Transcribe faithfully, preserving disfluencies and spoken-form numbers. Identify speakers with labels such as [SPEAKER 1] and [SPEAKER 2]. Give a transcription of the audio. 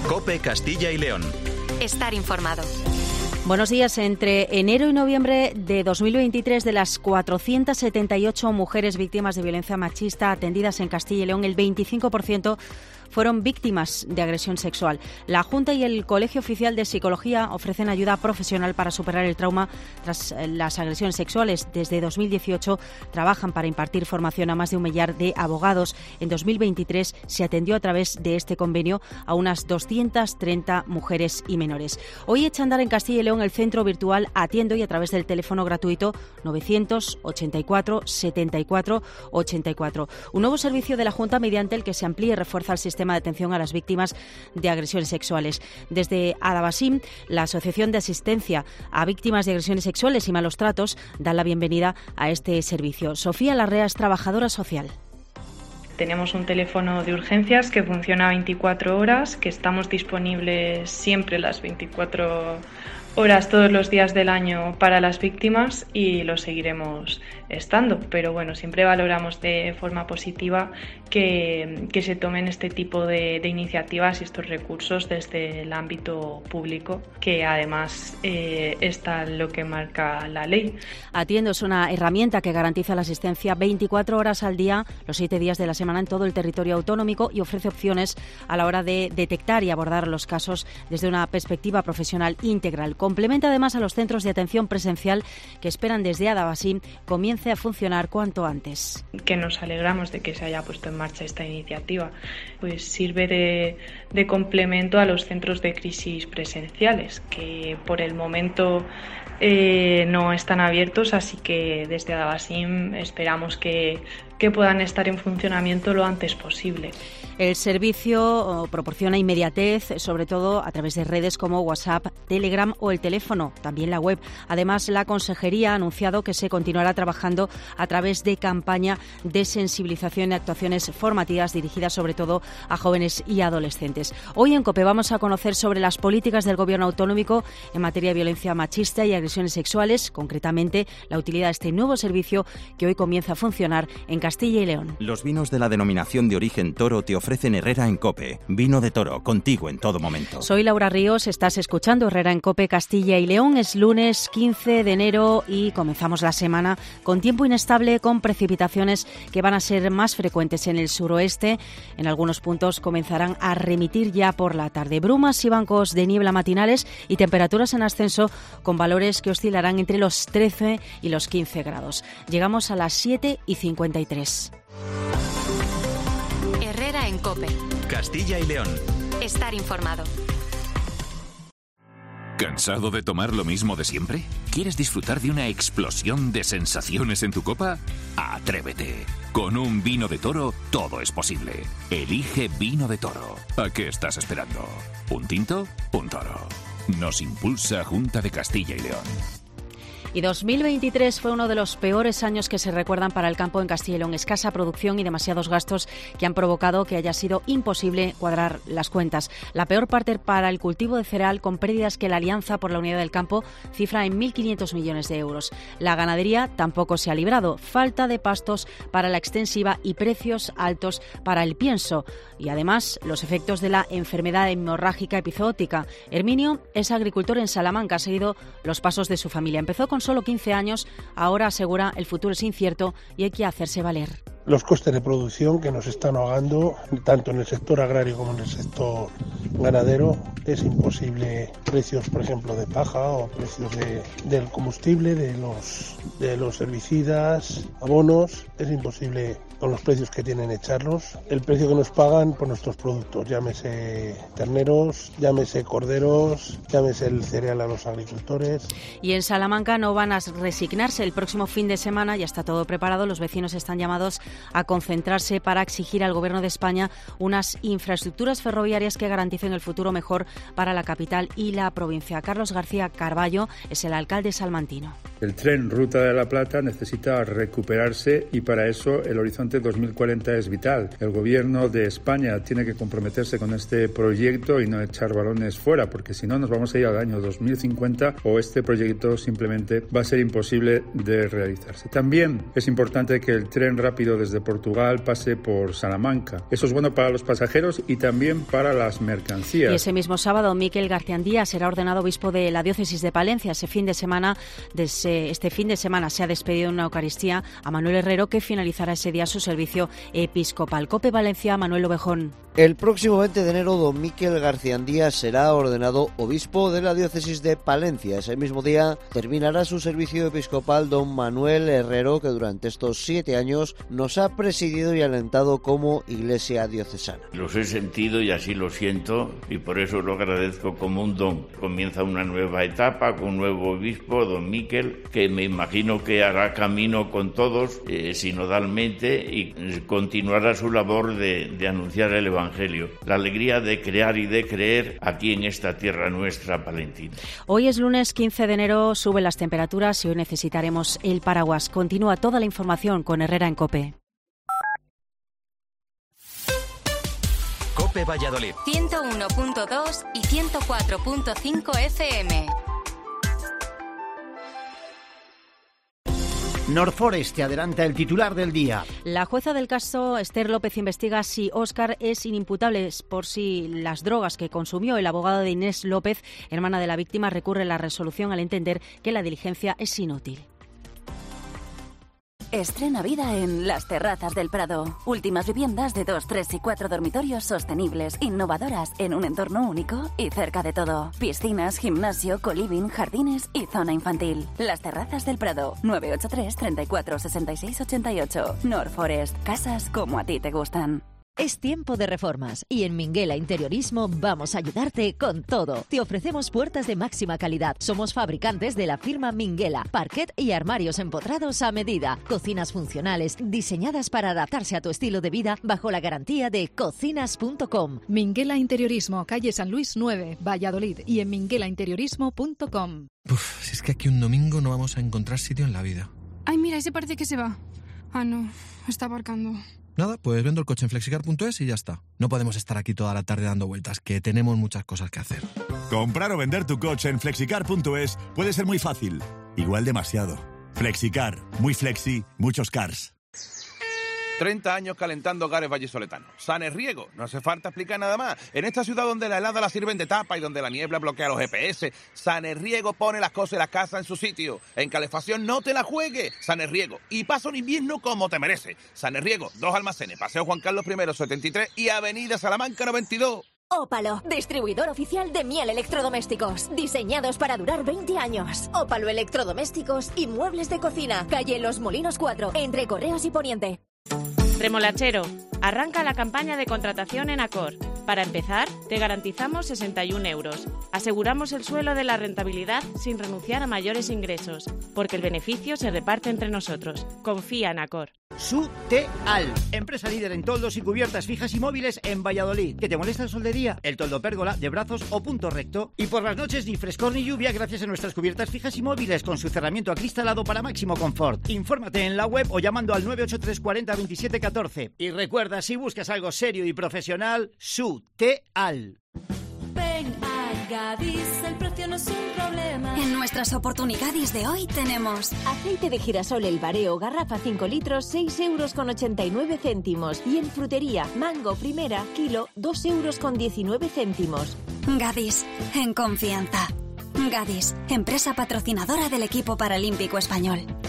[SPEAKER 1] COPE Castilla y León.
[SPEAKER 2] Estar informado.
[SPEAKER 3] Buenos días. Entre enero y noviembre de dos mil veintitrés, de las cuatrocientas setenta y ocho mujeres víctimas de violencia machista atendidas en Castilla y León, el veinticinco por ciento fueron víctimas de agresión sexual. La Junta y el Colegio Oficial de Psicología ofrecen ayuda profesional para superar el trauma tras las agresiones sexuales. Desde dos mil dieciocho trabajan para impartir formación a más de un millar de abogados. En dos mil veintitrés se atendió a través de este convenio a unas doscientas treinta mujeres y menores. Hoy echa a andar en Castilla y León el centro virtual Atiendo, y a través del teléfono gratuito novecientos ochenta y cuatro setenta y cuatro ochenta y cuatro. Un nuevo servicio de la Junta mediante el que se amplía y refuerza el sistema de atención a las víctimas de agresiones sexuales. Desde Adabasim, la Asociación de Asistencia a Víctimas de Agresiones Sexuales y Malos Tratos, dan la bienvenida a este servicio. Sofía Larrea es trabajadora social.
[SPEAKER 4] Tenemos un teléfono de urgencias que funciona veinticuatro horas, que estamos disponibles siempre las veinticuatro horas todos los días del año para las víctimas, y lo seguiremos estando. Pero bueno, siempre valoramos de forma positiva que, que se tomen este tipo de, de iniciativas y estos recursos desde el ámbito público, que además eh, está lo que marca la ley.
[SPEAKER 3] Atiendo es una herramienta que garantiza la asistencia veinticuatro horas al día, los siete días de la semana en todo el territorio autonómico, y ofrece opciones a la hora de detectar y abordar los casos desde una perspectiva profesional integral. Complementa además a los centros de atención presencial que esperan desde Adabasim comience a funcionar cuanto antes.
[SPEAKER 4] Que nos alegramos de que se haya puesto en marcha esta iniciativa, pues sirve de, de complemento a los centros de crisis presenciales, que por el momento eh, no están abiertos, así que desde Adabasim esperamos que, que puedan estar en funcionamiento lo antes posible.
[SPEAKER 3] El servicio proporciona inmediatez, sobre todo a través de redes como WhatsApp, Telegram o el teléfono, también la web. Además, la Consejería ha anunciado que se continuará trabajando a través de campaña de sensibilización y actuaciones formativas dirigidas sobre todo a jóvenes y adolescentes. Hoy en COPE vamos a conocer sobre las políticas del Gobierno autonómico en materia de violencia machista y agresiones sexuales, concretamente la utilidad de este nuevo servicio que hoy comienza a funcionar en Castilla y León.
[SPEAKER 1] Los vinos de la denominación de origen Toro te ofrecen Ofrecen Herrera en COPE. Vino de Toro, contigo en todo momento.
[SPEAKER 3] Soy Laura Ríos, estás escuchando Herrera en COPE Castilla y León. Es lunes quince de enero y comenzamos la semana con tiempo inestable, con precipitaciones que van a ser más frecuentes en el suroeste. En algunos puntos comenzarán a remitir ya por la tarde. Brumas y bancos de niebla matinales y temperaturas en ascenso con valores que oscilarán entre los trece y los quince grados. Llegamos a las siete y cincuenta y tres.
[SPEAKER 2] Herrera en COPE.
[SPEAKER 1] Castilla y León.
[SPEAKER 2] Estar informado.
[SPEAKER 5] ¿Cansado de tomar lo mismo de siempre? ¿Quieres disfrutar de una explosión de sensaciones en tu copa? ¡Atrévete! Con un vino de Toro todo es posible. Elige Vino de Toro. ¿A qué estás esperando? ¿Un tinto? Un toro. Nos impulsa Junta de Castilla y León.
[SPEAKER 3] Y dos mil veintitrés fue uno de los peores años que se recuerdan para el campo en Castilla y León. Escasa producción y demasiados gastos que han provocado que haya sido imposible cuadrar las cuentas. La peor parte para el cultivo de cereal, con pérdidas que la Alianza por la Unidad del Campo cifra en mil quinientos millones de euros. La ganadería tampoco se ha librado. Falta de pastos para la extensiva y precios altos para el pienso. Y además los efectos de la enfermedad hemorrágica epizootica. Herminio es agricultor en Salamanca, ha seguido los pasos de su familia. Empezó con solo quince años, ahora asegura el futuro es incierto y hay que hacerse valer.
[SPEAKER 6] Los costes de producción que nos están ahogando, tanto en el sector agrario como en el sector ganadero, es imposible. Precios, por ejemplo, de paja o precios de, del combustible, de los, de los herbicidas, abonos, es imposible con los precios que tienen echarlos. El precio que nos pagan por nuestros productos, llámese terneros, llámese corderos, llámese el cereal a los agricultores.
[SPEAKER 3] Y en Salamanca no van a resignarse. El próximo fin de semana ya está todo preparado. Los vecinos están llamados a concentrarse para exigir al Gobierno de España unas infraestructuras ferroviarias que garanticen el futuro mejor para la capital y la provincia. Carlos García Carballo es el alcalde salmantino.
[SPEAKER 7] El tren Ruta de la Plata necesita recuperarse y para eso el Horizonte Horizonte dos mil cuarenta es vital. El gobierno de España tiene que comprometerse con este proyecto y no echar balones fuera, porque si no nos vamos a ir al año dos mil cincuenta o este proyecto simplemente va a ser imposible de realizarse. También es importante que el tren rápido desde Portugal pase por Salamanca. Eso es bueno para los pasajeros y también para las mercancías.
[SPEAKER 3] Y ese mismo sábado, Miquel Garciandía será ordenado obispo de la diócesis de Palencia. Ese fin de semana, desde este fin de semana se ha despedido en una Eucaristía a Manuel Herrero, que finalizará ese día su servicio episcopal. COPE Valencia, Manuel Ovejón.
[SPEAKER 8] El próximo veinte de enero, don Miquel Garciandía será ordenado obispo de la diócesis de Palencia. Ese mismo día terminará su servicio episcopal don Manuel Herrero, que durante estos siete años nos ha presidido y alentado como iglesia diocesana.
[SPEAKER 9] Los he sentido y así lo siento, y por eso lo agradezco como un don. Comienza una nueva etapa con un nuevo obispo, don Miquel, que me imagino que hará camino con todos eh, sinodalmente y continuará su labor de, de anunciar el Evangelio. La alegría de crear y de creer aquí en esta tierra nuestra palentina.
[SPEAKER 3] Hoy es lunes quince de enero, suben las temperaturas y hoy necesitaremos el paraguas. Continúa toda la información con Herrera en COPE.
[SPEAKER 1] COPE Valladolid.
[SPEAKER 2] ciento uno punto dos y ciento cuatro punto cinco F M.
[SPEAKER 10] Norforest te adelanta el titular del día.
[SPEAKER 3] La jueza del caso, Esther López, investiga si Óscar es inimputable por si las drogas que consumió. El abogado de Inés López, hermana de la víctima, recurre la resolución al entender que la diligencia es inútil.
[SPEAKER 11] Estrena vida en Las Terrazas del Prado. Últimas viviendas de dos, tres y cuatro dormitorios sostenibles, innovadoras, en un entorno único y cerca de todo. Piscinas, gimnasio, coliving, jardines y zona infantil. Las Terrazas del Prado. nueve ocho tres, treinta y cuatro, sesenta y seis, ochenta y ocho. Norforest. Casas como a ti te gustan.
[SPEAKER 12] Es tiempo de reformas y en Minguela Interiorismo vamos a ayudarte con todo. Te ofrecemos puertas de máxima calidad. Somos fabricantes de la firma Minguela, parquet y armarios empotrados a medida. Cocinas funcionales diseñadas para adaptarse a tu estilo de vida bajo la garantía de cocinas punto com.
[SPEAKER 13] Minguela Interiorismo, calle San Luis nueve, Valladolid, y en minguela interiorismo punto com.
[SPEAKER 14] Uf, si es que aquí un domingo no vamos a encontrar sitio en la vida.
[SPEAKER 15] Ay, mira, ese parece que se va. Ah, no, está aparcando.
[SPEAKER 14] Nada, pues vendo el coche en flexicar punto es y ya está. No podemos estar aquí toda la tarde dando vueltas, que tenemos muchas cosas que hacer.
[SPEAKER 16] Comprar o vender tu coche en flexicar punto es puede ser muy fácil, igual demasiado. Flexicar, muy flexi, muchos cars.
[SPEAKER 17] treinta años calentando hogares vallisoletanos. Sanerriego, no hace falta explicar nada más. En esta ciudad donde la helada la sirven de tapa y donde la niebla bloquea los G P S, Sanerriego pone las cosas y las casas en su sitio. En calefacción no te la juegues. Sanerriego. Y pasa un invierno como te merece. Sanerriego, dos almacenes, Paseo Juan Carlos I, setenta y tres y Avenida Salamanca noventa y dos.
[SPEAKER 11] Ópalo, distribuidor oficial de Miel Electrodomésticos, diseñados para durar veinte años. Ópalo Electrodomésticos y muebles de cocina, calle Los Molinos cuatro, entre Correos y Poniente.
[SPEAKER 18] Remolachero, arranca la campaña de contratación en Acor. Para empezar, te garantizamos sesenta y un euros. Aseguramos el suelo de la rentabilidad sin renunciar a mayores ingresos, porque el beneficio se reparte entre nosotros. Confía en Acor.
[SPEAKER 10] Suteal, empresa líder en toldos y cubiertas fijas y móviles en Valladolid. ¿Que te molesta el sol de día? El toldo pérgola, de brazos o punto recto. Y por las noches ni frescor ni lluvia gracias a nuestras cubiertas fijas y móviles con su cerramiento acristalado para máximo confort. Infórmate en la web o llamando al nueve ocho tres cuarenta veintisiete catorce. Y recuerda, si buscas algo serio y profesional, Suteal.
[SPEAKER 11] Ven a Gadis, el precio no es un problema. En nuestras oportunidades de hoy tenemos
[SPEAKER 12] aceite de girasol El Bareo, garrafa cinco litros, seis euros con ochenta y nueve céntimos. Y en frutería, mango primera, kilo, dos euros con diecinueve céntimos.
[SPEAKER 11] Gadis, en confianza. Gadis, empresa patrocinadora del equipo paralímpico español.